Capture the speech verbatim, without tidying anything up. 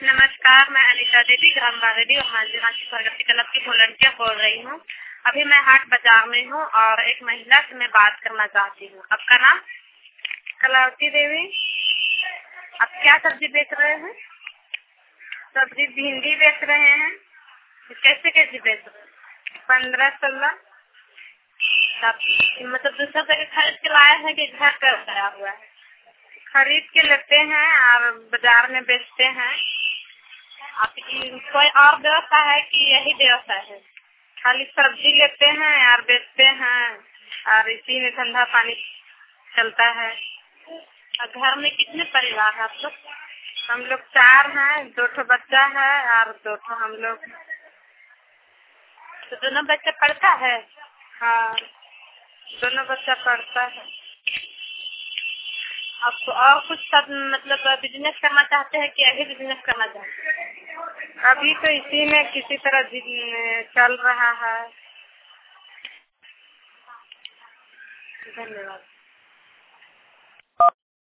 नमस्कार, मैं अनिता देवी ग्राम बारेडी और मांझी रांची प्रगति क्लब की वॉलंटियर बोल रही हूँ। अभी मैं हाट बाजार में हूँ और एक महिला से मैं बात करना चाहती हूँ। आपका नाम? कलावती देवी। आप क्या सब्जी बेच रहे हैं? सब्जी भिंडी बेच रहे हैं। कैसे कैसे बेच रहे हैं? पंद्रह सोलह। मतलब दूसरा जगह खरीद के लाए हैं कि घर पे उतारा हुआ है? खरीद के लेते हैं और बाजार में बेचते हैं। आपकी कोई और व्यवस्था है कि यही व्यवस्था है? खाली सब्जी लेते हैं और बेचते हैं और इसी में धंधा पानी चलता है। और घर में कितने परिवार हैं आप लोग? हम लोग चार हैं, दो ठो बच्चा है और दो ठो हम लोग। तो दोनों बच्चे पढ़ता है? हाँ, दोनों बच्चा पढ़ता है। आपको और कुछ सब मतलब बिजनेस करना चाहते हैं कि यही बिजनेस करना चाहते हैं? अभी तो इसी में किसी तरह चल रहा है। धन्यवाद।